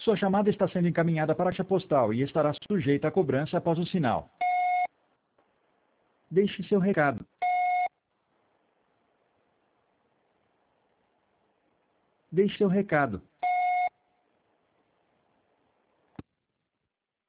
Sua chamada está sendo encaminhada para a caixa postal e estará sujeita a cobrança após o sinal. Deixe seu recado. Deixe seu recado.